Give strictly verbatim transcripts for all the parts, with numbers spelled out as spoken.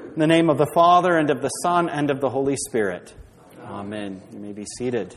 In the name of the Father, and of the Son, and of the Holy Spirit. Amen. You may be seated.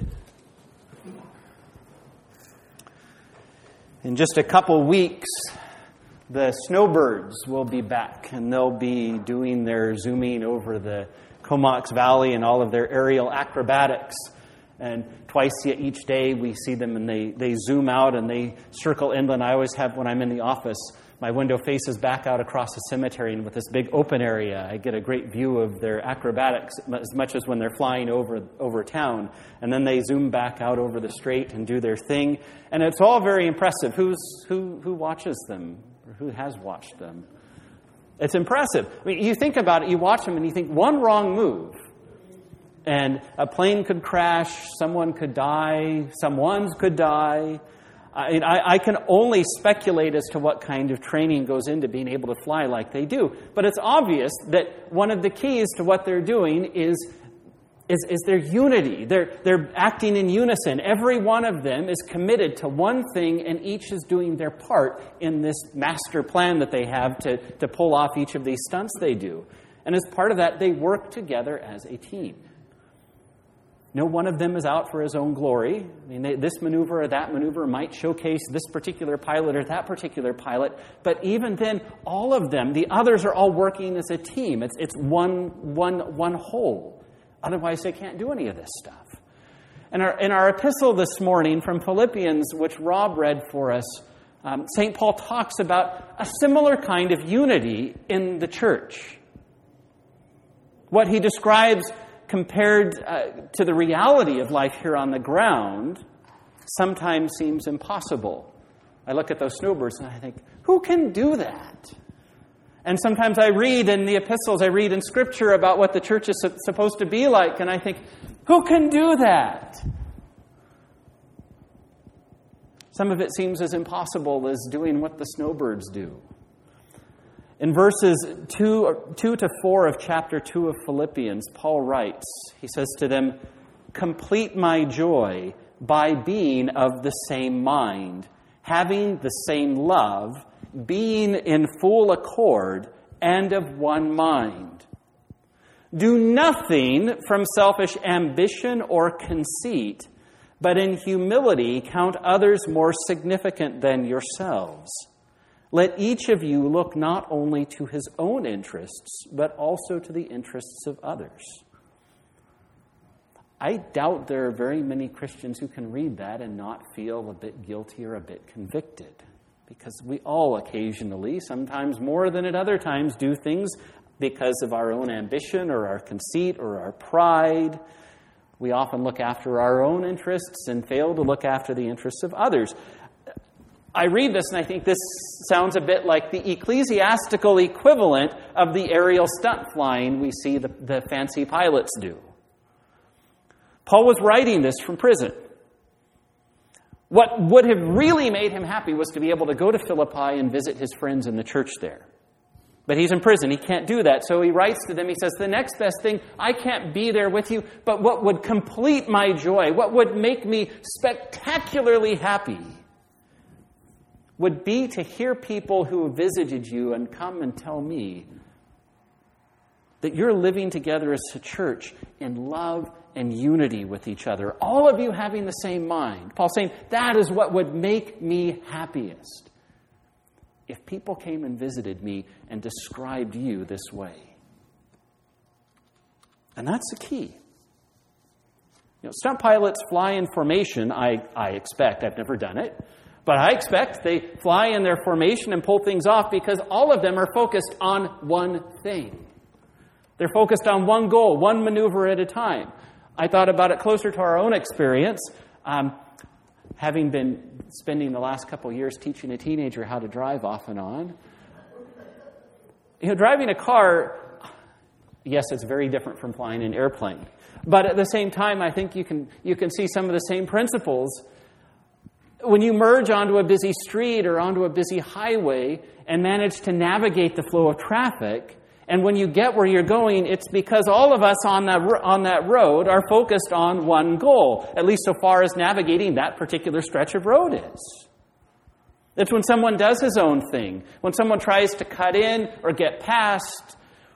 In just a couple weeks, the snowbirds will be back, and they'll be doing their zooming over the Comox Valley and all of their aerial acrobatics. And twice each day we see them, and they, they zoom out and they circle inland. I always have, when I'm in the office, my window faces back out across the cemetery, and with this big open area, I get a great view of their acrobatics as much as when they're flying over over town. And then they zoom back out over the strait and do their thing. And it's all very impressive. Who's who who watches them, or who has watched them? It's impressive. I mean, you think about it, you watch them and you think one wrong move, and a plane could crash, someone could die, someone's could die. I, I, I can only speculate as to what kind of training goes into being able to fly like they do. But it's obvious that one of the keys to what they're doing is, is, is their unity. They're, they're acting in unison. Every one of them is committed to one thing, and each is doing their part in this master plan that they have to, to pull off each of these stunts they do. And as part of that, they work together as a team. No one of them is out for his own glory. I mean, they, this maneuver or that maneuver might showcase this particular pilot or that particular pilot. But even then, all of them, the others are all working as a team. It's, it's one, one, one whole. Otherwise, they can't do any of this stuff. In our, in our epistle this morning from Philippians, which Rob read for us, um, Saint Paul talks about a similar kind of unity in the church. What he describes compared uh, to the reality of life here on the ground, sometimes seems impossible. I look at those snowbirds and I think, who can do that? And sometimes I read in the epistles, I read in Scripture about what the church is supposed to be like, and I think, who can do that? Some of it seems as impossible as doing what the snowbirds do. In verses two, two to four of chapter two of Philippians, Paul writes, he says to them, "Complete my joy by being of the same mind, having the same love, being in full accord, and of one mind. Do nothing from selfish ambition or conceit, but in humility count others more significant than yourselves. Let each of you look not only to his own interests, but also to the interests of others." I doubt there are very many Christians who can read that and not feel a bit guilty or a bit convicted. Because we all occasionally, sometimes more than at other times, do things because of our own ambition or our conceit or our pride. We often look after our own interests and fail to look after the interests of others. I read this and I think this sounds a bit like the ecclesiastical equivalent of the aerial stunt flying we see the, the fancy pilots do. Paul was writing this from prison. What would have really made him happy was to be able to go to Philippi and visit his friends in the church there. But he's in prison. He can't do that. So he writes to them. He says, the next best thing, I can't be there with you, but what would complete my joy, what would make me spectacularly happy, would be to hear people who have visited you and come and tell me that you're living together as a church in love and unity with each other. All of you having the same mind. Paul's saying, that is what would make me happiest. If people came and visited me and described you this way. And that's the key. You know, stunt pilots fly in formation, I, I expect. I've never done it. But I expect they fly in their formation and pull things off because all of them are focused on one thing. They're focused on one goal, one maneuver at a time. I thought about it closer to our own experience. Um, having been spending the last couple of years teaching a teenager how to drive off and on. You know, driving a car, yes, it's very different from flying an airplane. But at the same time, I think you can you can see some of the same principles. When you merge onto a busy street or onto a busy highway and manage to navigate the flow of traffic, and when you get where you're going, it's because all of us on that, on that road are focused on one goal, at least so far as navigating that particular stretch of road is. It's when someone does his own thing, when someone tries to cut in or get past,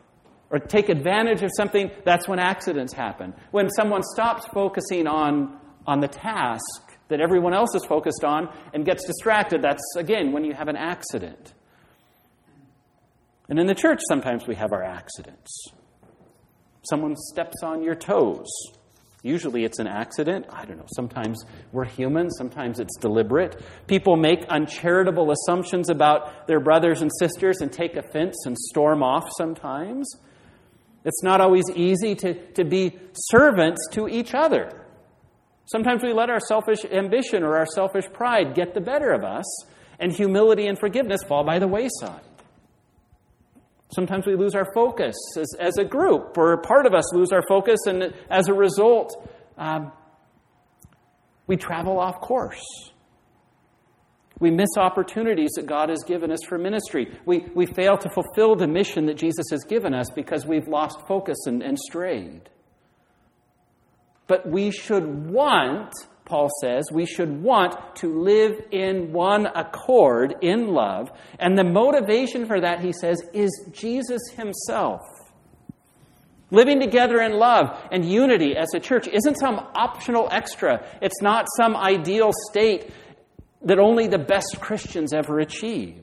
or take advantage of something, that's when accidents happen. When someone stops focusing on, on the task that everyone else is focused on and gets distracted, that's, again, when you have an accident. And in the church, sometimes we have our accidents. Someone steps on your toes. Usually it's an accident. I don't know. Sometimes we're human. Sometimes it's deliberate. People make uncharitable assumptions about their brothers and sisters and take offense and storm off sometimes. It's not always easy to, to be servants to each other. Sometimes we let our selfish ambition or our selfish pride get the better of us, and humility and forgiveness fall by the wayside. Sometimes we lose our focus as, as a group, or part of us lose our focus, and as a result, um, we travel off course. We miss opportunities that God has given us for ministry. We, we fail to fulfill the mission that Jesus has given us because we've lost focus and, and strayed. But we should want, Paul says, we should want to live in one accord, in love. And the motivation for that, he says, is Jesus himself. Living together in love and unity as a church isn't some optional extra. It's not some ideal state that only the best Christians ever achieve.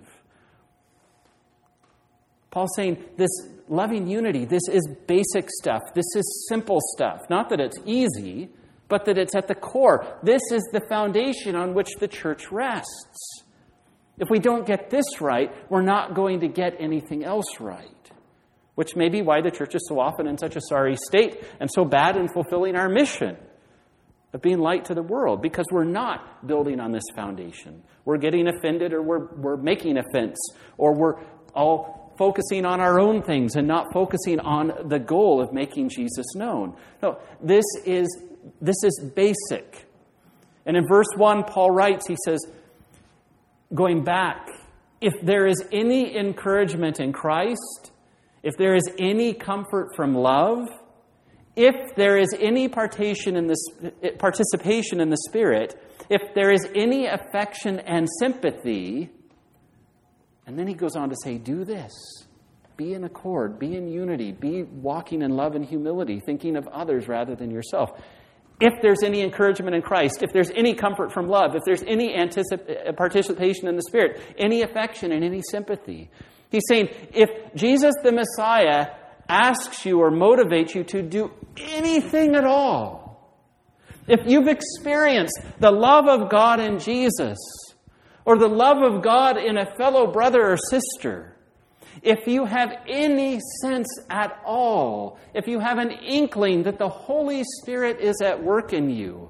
Paul's saying this loving unity, this is basic stuff. This is simple stuff. Not that it's easy, but that it's at the core. This is the foundation on which the church rests. If we don't get this right, we're not going to get anything else right. Which may be why the church is so often in such a sorry state and so bad in fulfilling our mission of being light to the world, because we're not building on this foundation. We're getting offended, or we're, we're making offense, or we're all focusing on our own things and not focusing on the goal of making Jesus known. No, this is, this is basic. And in verse one, Paul writes, he says, going back, if there is any encouragement in Christ, if there is any comfort from love, if there is any participation in the, participation in the Spirit, if there is any affection and sympathy, and then he goes on to say, do this. Be in accord, be in unity, be walking in love and humility, thinking of others rather than yourself. If there's any encouragement in Christ, if there's any comfort from love, if there's any anticip- participation in the Spirit, any affection and any sympathy. He's saying, if Jesus the Messiah asks you or motivates you to do anything at all, if you've experienced the love of God in Jesus, or the love of God in a fellow brother or sister, if you have any sense at all, if you have an inkling that the Holy Spirit is at work in you,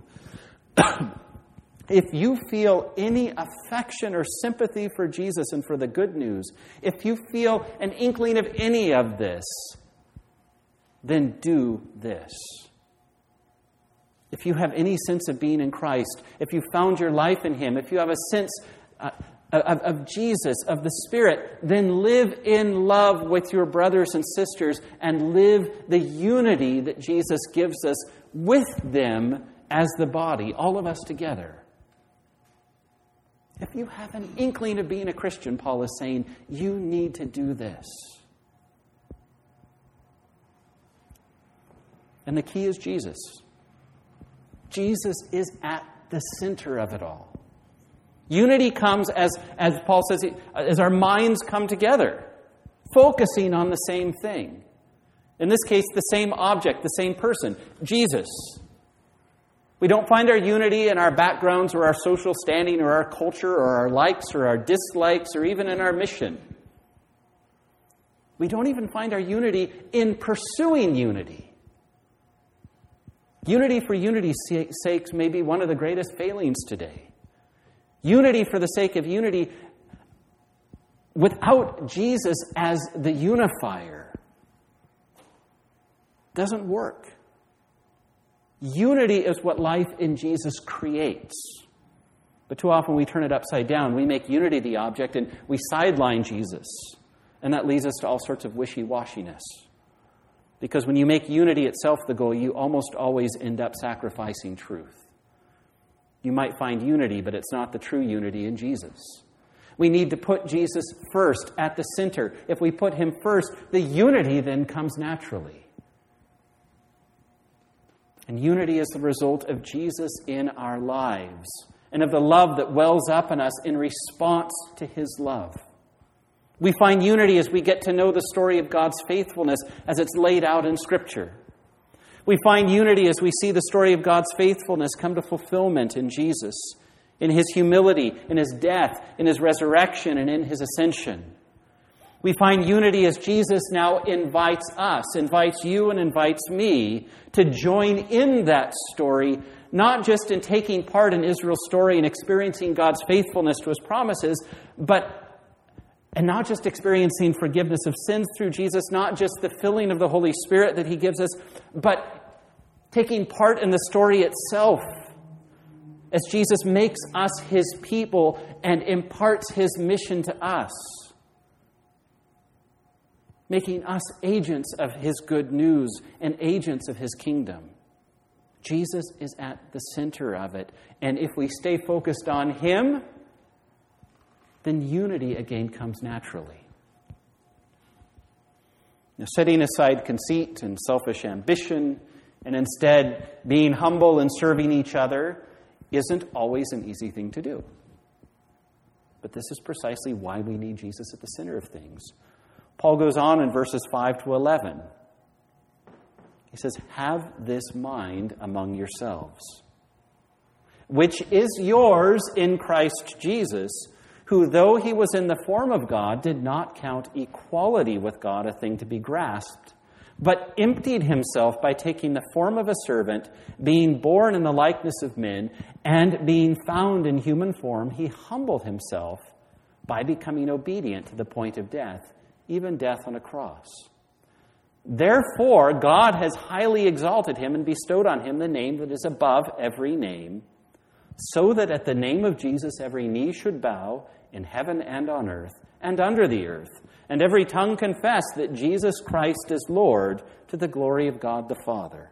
if you feel any affection or sympathy for Jesus and for the good news, if you feel an inkling of any of this, then do this. If you have any sense of being in Christ, if you found your life in Him, if you have a sense uh, of, of Jesus, of the Spirit, then live in love with your brothers and sisters and live the unity that Jesus gives us with them as the body, all of us together. If you have an inkling of being a Christian, Paul is saying, you need to do this. And the key is Jesus. Jesus is at the center of it all. Unity comes as, as Paul says, as our minds come together, focusing on the same thing. In this case, the same object, the same person, Jesus. We don't find our unity in our backgrounds or our social standing or our culture or our likes or our dislikes or even in our mission. We don't even find our unity in pursuing unity. Unity for unity's sake may be one of the greatest failings today. Unity for the sake of unity without Jesus as the unifier doesn't work. Unity is what life in Jesus creates. But too often we turn it upside down. We make unity the object and we sideline Jesus. And that leads us to all sorts of wishy-washiness. Because when you make unity itself the goal, you almost always end up sacrificing truth. You might find unity, but it's not the true unity in Jesus. We need to put Jesus first, at the center. If we put him first, the unity then comes naturally. And unity is the result of Jesus in our lives and of the love that wells up in us in response to his love. We find unity as we get to know the story of God's faithfulness as it's laid out in Scripture. We find unity as we see the story of God's faithfulness come to fulfillment in Jesus, in his humility, in his death, in his resurrection, and in his ascension. We find unity as Jesus now invites us, invites you and invites me to join in that story, not just in taking part in Israel's story and experiencing God's faithfulness to his promises, but and not just experiencing forgiveness of sins through Jesus, not just the filling of the Holy Spirit that he gives us, but taking part in the story itself as Jesus makes us his people and imparts his mission to us, making us agents of his good news and agents of his kingdom. Jesus is at the center of it. And if we stay focused on him, then unity again comes naturally. Now, setting aside conceit and selfish ambition, and instead being humble and serving each other, isn't always an easy thing to do. But this is precisely why we need Jesus at the center of things. Paul goes on in verses five to eleven. He says, "Have this mind among yourselves, which is yours in Christ Jesus, who, though he was in the form of God, did not count equality with God a thing to be grasped, but emptied himself by taking the form of a servant, being born in the likeness of men, and being found in human form, he humbled himself by becoming obedient to the point of death, even death on a cross. Therefore, God has highly exalted him and bestowed on him the name that is above every name, so that at the name of Jesus every knee should bow in heaven and on earth and under the earth, and every tongue confess that Jesus Christ is Lord, to the glory of God the Father.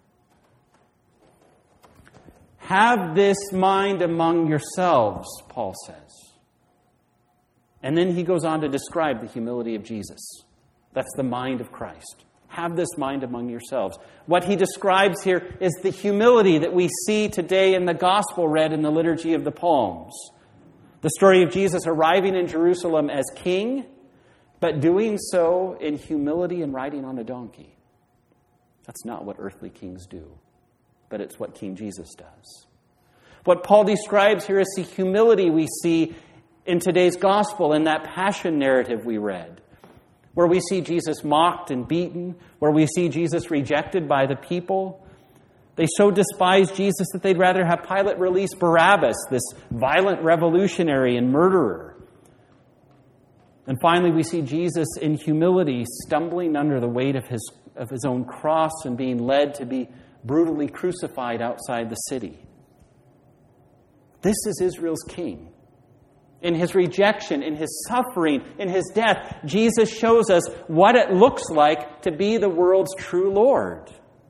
Have this mind among yourselves," Paul says. And then he goes on to describe the humility of Jesus. That's the mind of Christ. Have this mind among yourselves. What he describes here is the humility that we see today in the gospel read in the liturgy of the Psalms. The story of Jesus arriving in Jerusalem as king, but doing so in humility and riding on a donkey. That's not what earthly kings do, but it's what King Jesus does. What Paul describes here is the humility we see in today's gospel, in that passion narrative we read, where we see Jesus mocked and beaten, where we see Jesus rejected by the people. They so despise Jesus that they'd rather have Pilate release Barabbas, this violent revolutionary and murderer. And finally, we see Jesus in humility stumbling under the weight of his, of his own cross and being led to be brutally crucified outside the city. This is Israel's king. In his rejection, in his suffering, in his death, Jesus shows us what it looks like to be the world's true Lord.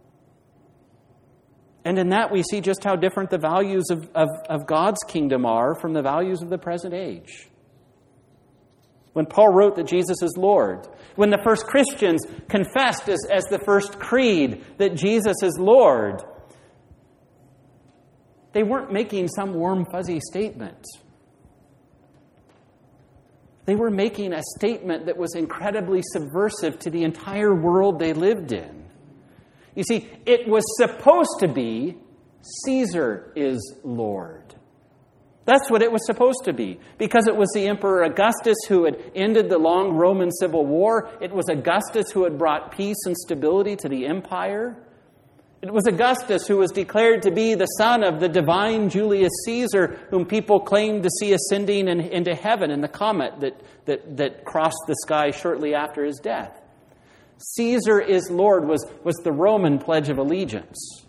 And in that we see just how different the values of, of, of God's kingdom are from the values of the present age. When Paul wrote that Jesus is Lord, when the first Christians confessed as, as the first creed that Jesus is Lord, they weren't making some warm, fuzzy statement. They were making a statement that was incredibly subversive to the entire world they lived in. You see, it was supposed to be, Caesar is Lord. That's what it was supposed to be. Because it was the Emperor Augustus who had ended the long Roman Civil War. It was Augustus who had brought peace and stability to the empire. It was Augustus who was declared to be the son of the divine Julius Caesar, whom people claimed to see ascending in, into heaven in the comet that, that, that crossed the sky shortly after his death. Caesar is Lord was, was the Roman pledge of allegiance.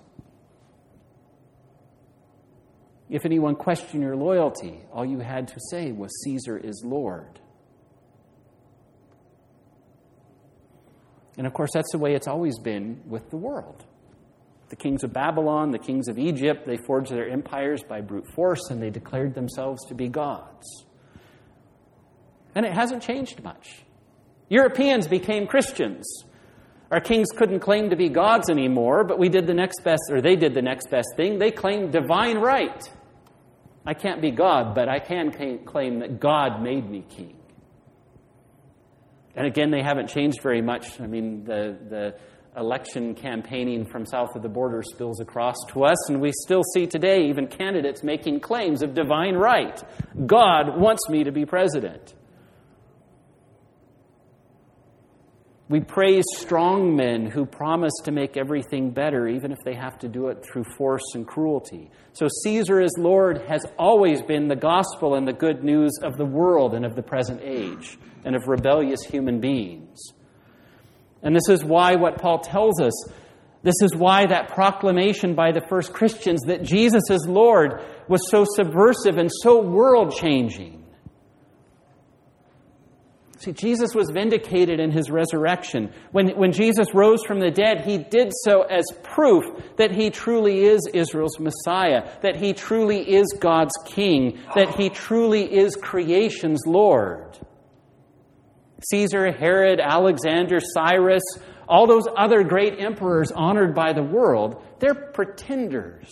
If anyone questioned your loyalty, all you had to say was, Caesar is Lord. And of course, that's the way it's always been with the world. The kings of Babylon, the kings of Egypt, they forged their empires by brute force and they declared themselves to be gods. And it hasn't changed much. Europeans became Christians. Our kings couldn't claim to be gods anymore, but we did the next best, or they did the next best thing. They claimed divine right. I can't be God, but I can claim that God made me king. And again, they haven't changed very much. I mean, the, the election campaigning from south of the border spills across to us, and we still see today even candidates making claims of divine right. God wants me to be president. We praise strong men who promise to make everything better, even if they have to do it through force and cruelty. So Caesar as Lord has always been the gospel and the good news of the world and of the present age, and of rebellious human beings. And this is why what Paul tells us, this is why that proclamation by the first Christians that Jesus is Lord was so subversive and so world-changing. See, Jesus was vindicated in his resurrection. When, when Jesus rose from the dead, he did so as proof that he truly is Israel's Messiah, that he truly is God's King, that he truly is creation's Lord. Caesar, Herod, Alexander, Cyrus, all those other great emperors honored by the world, they're pretenders.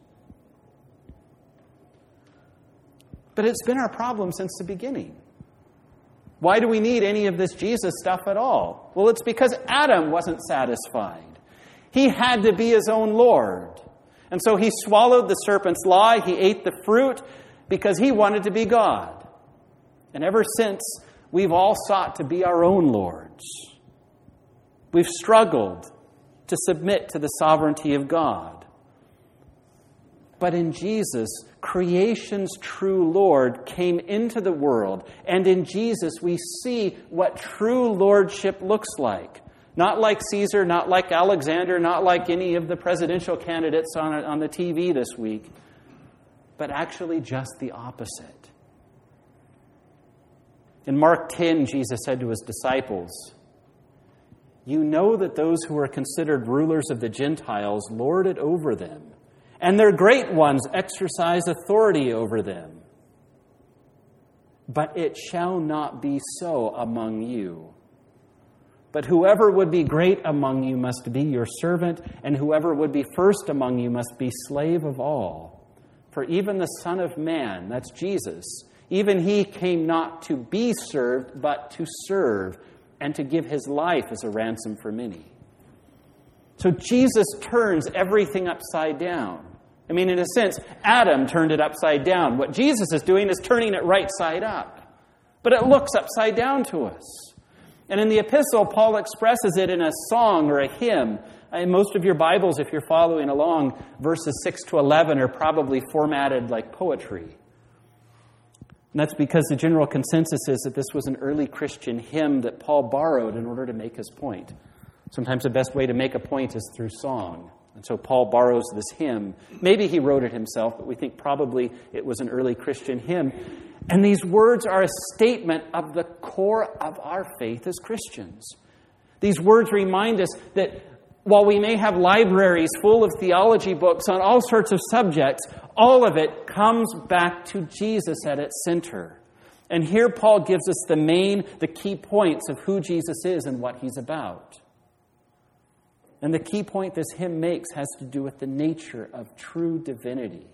But it's been our problem since the beginning. Why do we need any of this Jesus stuff at all? Well, it's because Adam wasn't satisfied. He had to be his own Lord. And so he swallowed the serpent's lie. He ate the fruit because he wanted to be God. And ever since, we've all sought to be our own lords. We've struggled to submit to the sovereignty of God. But in Jesus, creation's true Lord came into the world. And in Jesus, we see what true lordship looks like. Not like Caesar, not like Alexander, not like any of the presidential candidates on, on the T V this week, but actually just the opposite. In Mark ten, Jesus said to his disciples, "You know that those who are considered rulers of the Gentiles lord it over them, and their great ones exercise authority over them. But it shall not be so among you. But whoever would be great among you must be your servant, and whoever would be first among you must be slave of all. For even the Son of Man," that's Jesus, "even he came not to be served, but to serve, and to give his life as a ransom for many." So Jesus turns everything upside down. I mean, in a sense, Adam turned it upside down. What Jesus is doing is turning it right side up. But it looks upside down to us. And in the epistle, Paul expresses it in a song or a hymn. In most of your Bibles, if you're following along, verses six to eleven are probably formatted like poetry. And that's because the general consensus is that this was an early Christian hymn that Paul borrowed in order to make his point. Sometimes the best way to make a point is through song. And so Paul borrows this hymn. Maybe he wrote it himself, but we think probably it was an early Christian hymn. And these words are a statement of the core of our faith as Christians. These words remind us that while we may have libraries full of theology books on all sorts of subjects, all of it comes back to Jesus at its center. And here Paul gives us the main, the key points of who Jesus is and what he's about. And the key point this hymn makes has to do with the nature of true divinity.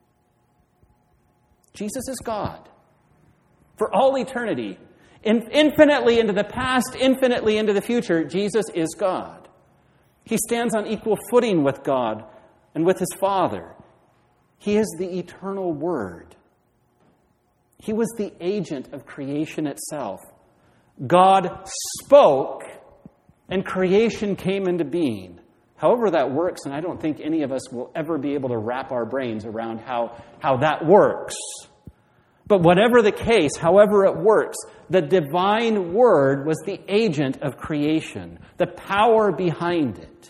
Jesus is God. For all eternity, in, infinitely into the past, infinitely into the future, Jesus is God. He stands on equal footing with God and with his Father. He is the eternal Word. He was the agent of creation itself. God spoke, and creation came into being. However that works, and I don't think any of us will ever be able to wrap our brains around how, how that works. But whatever the case, however it works, the divine Word was the agent of creation, the power behind it.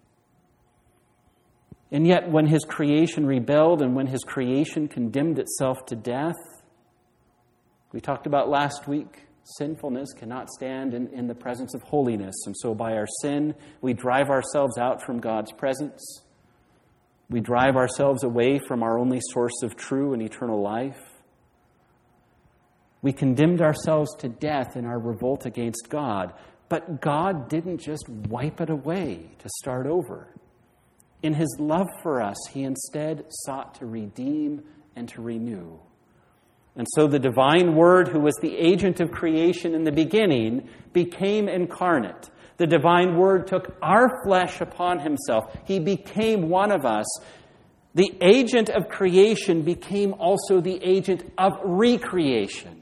And yet when his creation rebelled and when his creation condemned itself to death, we talked about last week, sinfulness cannot stand in, in the presence of holiness. And so by our sin, we drive ourselves out from God's presence. We drive ourselves away from our only source of true and eternal life. We condemned ourselves to death in our revolt against God. But God didn't just wipe it away to start over. In his love for us, he instead sought to redeem and to renew. And so the divine Word, who was the agent of creation in the beginning, became incarnate. The divine Word took our flesh upon himself. He became one of us. The agent of creation became also the agent of recreation.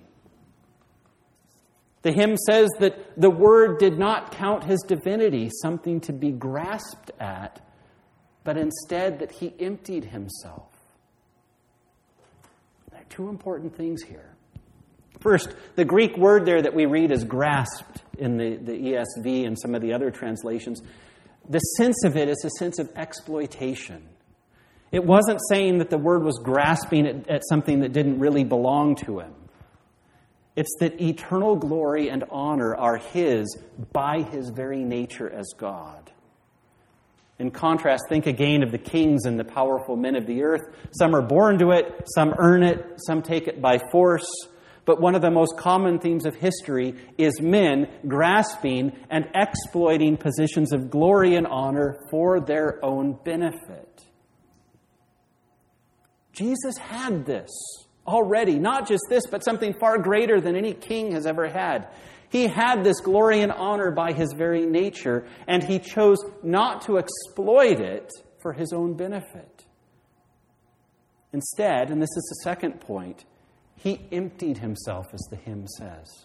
The hymn says that the Word did not count his divinity something to be grasped at, but instead that he emptied himself. There are two important things here. First, the Greek word there that we read as grasped in the, the E S V and some of the other translations, the sense of it is a sense of exploitation. It wasn't saying that the Word was grasping at, at something that didn't really belong to him. It's that eternal glory and honor are his by his very nature as God. In contrast, think again of the kings and the powerful men of the earth. Some are born to it, some earn it, some take it by force. But one of the most common themes of history is men grasping and exploiting positions of glory and honor for their own benefit. Jesus had this already. Not just this, but something far greater than any king has ever had. He had this glory and honor by his very nature, and he chose not to exploit it for his own benefit. Instead, and this is the second point, he emptied himself, as the hymn says.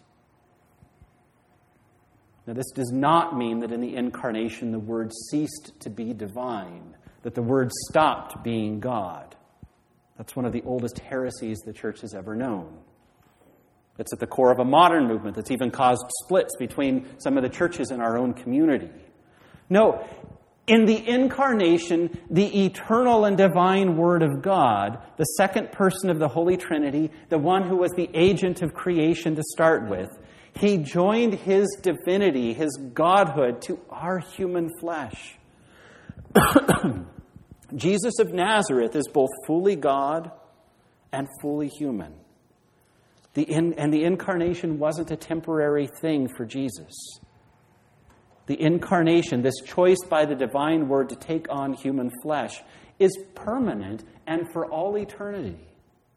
Now, this does not mean that in the incarnation the Word ceased to be divine, that the Word stopped being God. That's one of the oldest heresies the church has ever known. It's at the core of a modern movement that's even caused splits between some of the churches in our own community. No, in the incarnation, the eternal and divine Word of God, the second person of the Holy Trinity, the one who was the agent of creation to start with, he joined his divinity, his godhood, to our human flesh. Jesus of Nazareth is both fully God and fully human. The in, and the incarnation wasn't a temporary thing for Jesus. The incarnation, this choice by the divine Word to take on human flesh, is permanent and for all eternity.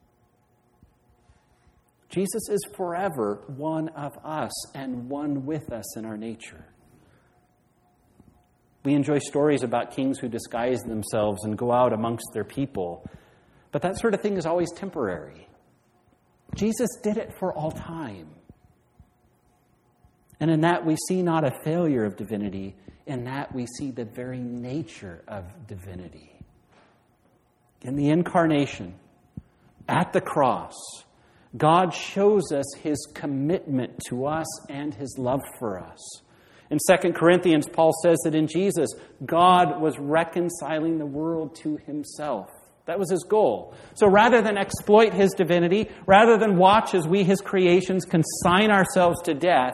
Jesus is forever one of us and one with us in our nature. We enjoy stories about kings who disguise themselves and go out amongst their people. But that sort of thing is always temporary. Jesus did it for all time. And in that we see not a failure of divinity. In that we see the very nature of divinity. In the incarnation, at the cross, God shows us his commitment to us and his love for us. In Second Corinthians, Paul says that in Jesus, God was reconciling the world to himself. That was his goal. So rather than exploit his divinity, rather than watch as we, his creations, consign ourselves to death,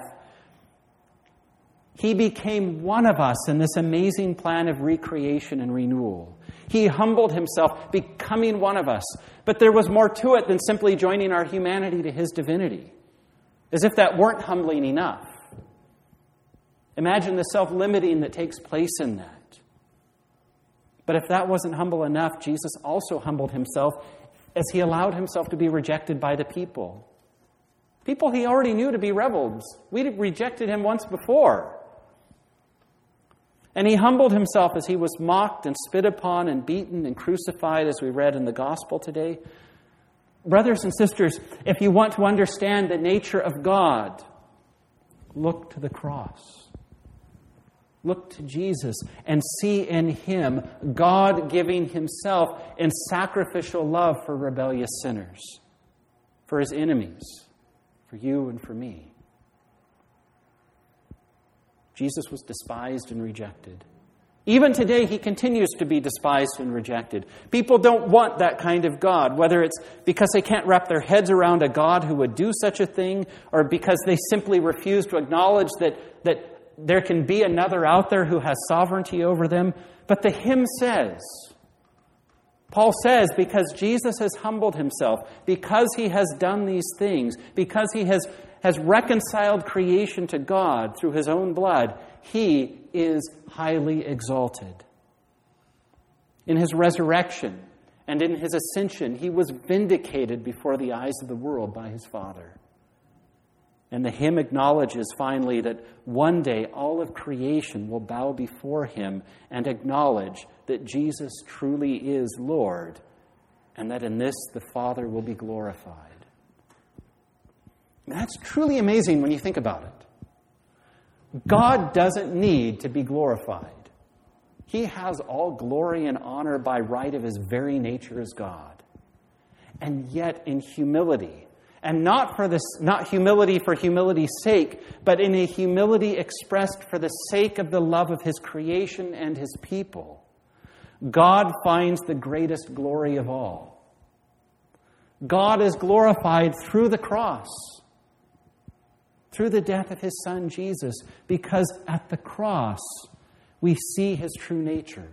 he became one of us in this amazing plan of recreation and renewal. He humbled himself, becoming one of us. But there was more to it than simply joining our humanity to his divinity. As if that weren't humbling enough. Imagine the self-limiting that takes place in that. But if that wasn't humble enough, Jesus also humbled himself as he allowed himself to be rejected by the people. People he already knew to be rebels. We'd rejected him once before. And he humbled himself as he was mocked and spit upon and beaten and crucified, as we read in the gospel today. Brothers and sisters, if you want to understand the nature of God, look to the cross. Look to Jesus and see in him God giving himself in sacrificial love for rebellious sinners, for his enemies, for you and for me. Jesus was despised and rejected. Even today, he continues to be despised and rejected. People don't want that kind of God, whether it's because they can't wrap their heads around a God who would do such a thing, or because they simply refuse to acknowledge that, that there can be another out there who has sovereignty over them. But the hymn says, Paul says, because Jesus has humbled himself, because he has done these things, because he has, has reconciled creation to God through his own blood, he is highly exalted. In his resurrection and in his ascension, he was vindicated before the eyes of the world by his Father. And the hymn acknowledges finally that one day all of creation will bow before him and acknowledge that Jesus truly is Lord, and that in this the Father will be glorified. That's truly amazing when you think about it. God doesn't need to be glorified. He has all glory and honor by right of his very nature as God. And yet in humility, and not for this, not humility for humility's sake, but in a humility expressed for the sake of the love of his creation and his people, God finds the greatest glory of all. God is glorified through the cross, through the death of his Son Jesus, because at the cross we see his true nature.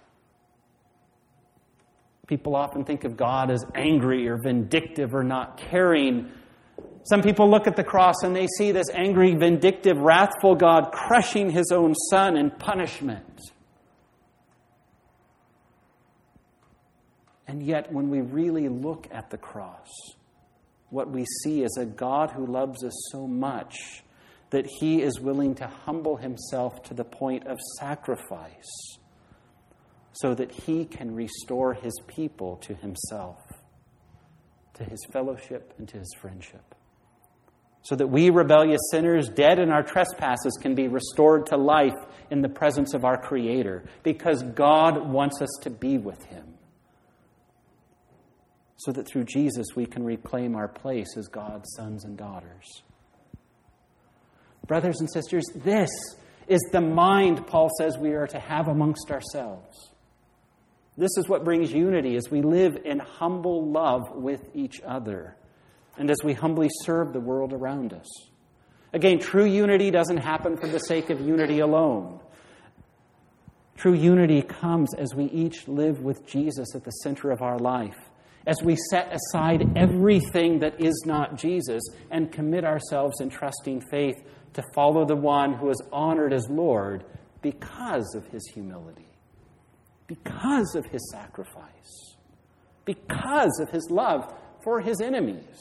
People often think of God as angry or vindictive or not caring. Some people look at the cross and they see this angry, vindictive, wrathful God crushing his own Son in punishment. And yet, when we really look at the cross, what we see is a God who loves us so much that he is willing to humble himself to the point of sacrifice, so that he can restore his people to himself, to his fellowship and to his friendship. So that we rebellious sinners, dead in our trespasses, can be restored to life in the presence of our Creator, because God wants us to be with him. So that through Jesus we can reclaim our place as God's sons and daughters. Brothers and sisters, this is the mind Paul says we are to have amongst ourselves. This is what brings unity as we live in humble love with each other and as we humbly serve the world around us. Again, true unity doesn't happen for the sake of unity alone. True unity comes as we each live with Jesus at the center of our life, as we set aside everything that is not Jesus and commit ourselves in trusting faith to follow the one who is honored as Lord because of his humility, because of his sacrifice, because of his love for his enemies.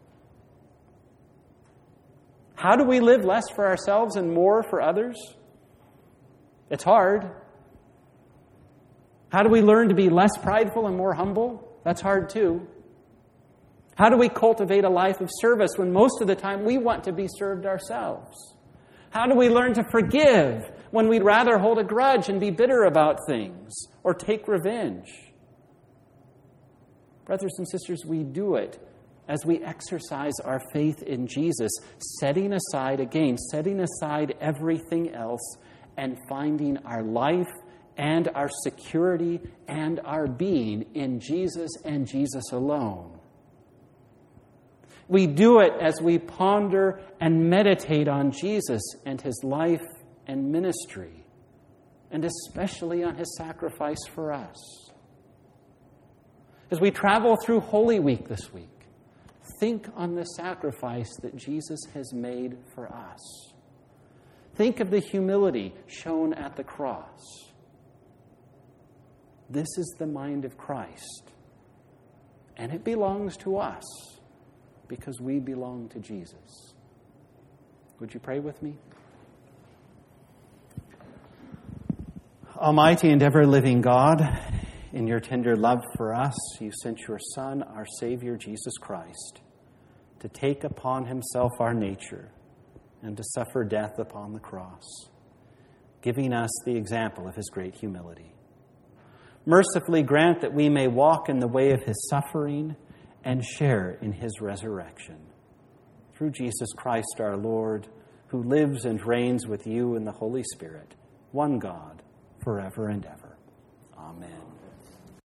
How do we live less for ourselves and more for others? It's hard. How do we learn to be less prideful and more humble? That's hard too. How do we cultivate a life of service when most of the time we want to be served ourselves? How do we learn to forgive when we'd rather hold a grudge and be bitter about things or take revenge? Brothers and sisters, we do it as we exercise our faith in Jesus, setting aside, again, setting aside everything else and finding our life and our security and our being in Jesus and Jesus alone. We do it as we ponder and meditate on Jesus and his life and ministry, and especially on his sacrifice for us. As we travel through Holy Week this week, think on the sacrifice that Jesus has made for us. Think of the humility shown at the cross. This is the mind of Christ, and it belongs to us because we belong to Jesus. Would you pray with me? Almighty and ever-living God, in your tender love for us, you sent your Son, our Savior, Jesus Christ, to take upon himself our nature and to suffer death upon the cross, giving us the example of his great humility. Mercifully grant that we may walk in the way of his suffering and share in his resurrection. Through Jesus Christ our Lord, who lives and reigns with you in the Holy Spirit, one God, forever and ever. Amen.